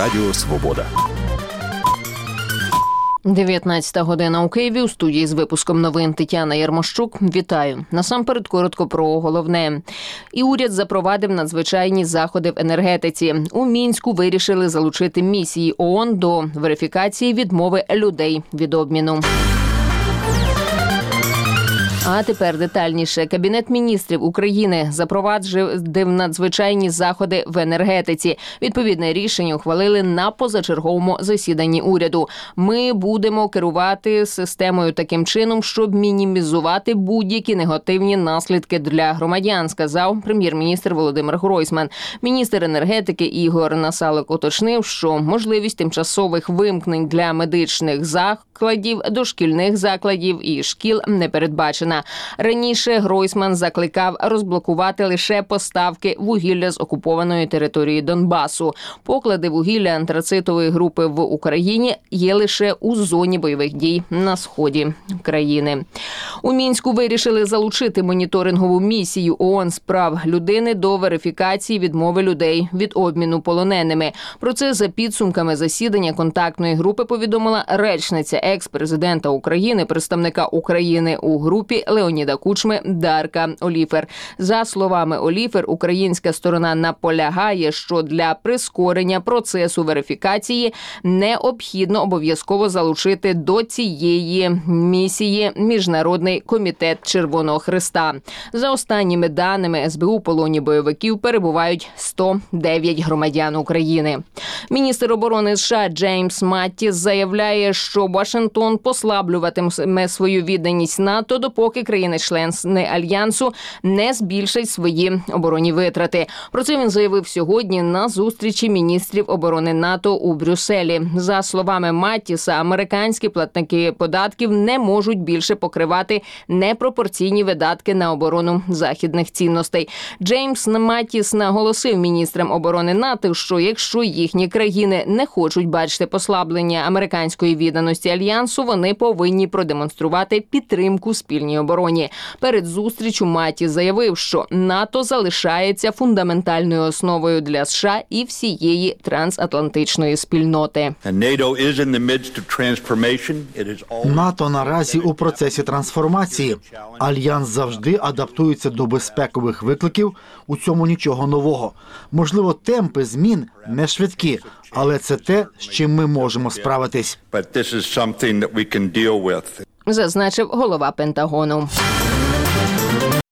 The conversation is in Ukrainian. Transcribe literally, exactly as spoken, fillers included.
Радіо Свобода. дев'ятнадцята година у Києві. У студії з випуском новин Тетяна Ярмощук. Вітаю. Насамперед коротко про головне. І уряд запровадив надзвичайні заходи в енергетиці. У Мінську вирішили залучити місії ООН до верифікації відмови людей від обміну. А тепер детальніше. Кабінет міністрів України запровадив надзвичайні заходи в енергетиці. Відповідне рішення ухвалили на позачерговому засіданні уряду. Ми будемо керувати системою таким чином, щоб мінімізувати будь-які негативні наслідки для громадян, сказав прем'єр-міністр Володимир Гройсман. Міністр енергетики Ігор Насалик уточнив, що можливість тимчасових вимкнень для медичних закладів, дошкільних закладів і шкіл не передбачена. Раніше Гройсман закликав розблокувати лише поставки вугілля з окупованої території Донбасу. Поклади вугілля антрацитової групи в Україні є лише у зоні бойових дій на сході країни. У Мінську вирішили залучити моніторингову місію ООН з прав людини до верифікації відмови людей від обміну полоненими. Про це за підсумками засідання контактної групи повідомила речниця екс-президента України, представника України у групі Леоніда Кучми Дарка Оліфер. За словами Оліфер, українська сторона наполягає, що для прискорення процесу верифікації необхідно обов'язково залучити до цієї місії Міжнародний комітет Червоного Хреста. За останніми даними ес бе у полоні бойовиків перебувають сто дев'ять громадян України. Міністр оборони США Джеймс Маттіс заявляє, що Вашингтон послаблюватиме свою відданість НАТО, допоки країни-члени Альянсу не збільшать свої оборонні витрати. Про це він заявив сьогодні на зустрічі міністрів оборони НАТО у Брюсселі. За словами Маттіса, американські платники податків не можуть більше покривати непропорційні видатки на оборону західних цінностей. Джеймс Маттіс наголосив міністрам оборони НАТО, що якщо їхні країни не хочуть бачити послаблення американської відданості Альянсу, вони повинні продемонструвати підтримку спільній обороні. Перед зустрічю Маттіс заявив, що НАТО залишається фундаментальною основою для США і всієї трансатлантичної спільноти. НАТО наразі у процесі трансформації. Альянс завжди адаптується до безпекових викликів, у цьому нічого нового. Можливо, темпи змін не швидкі, але це те, з чим ми можемо справитись. Зазначив голова Пентагону.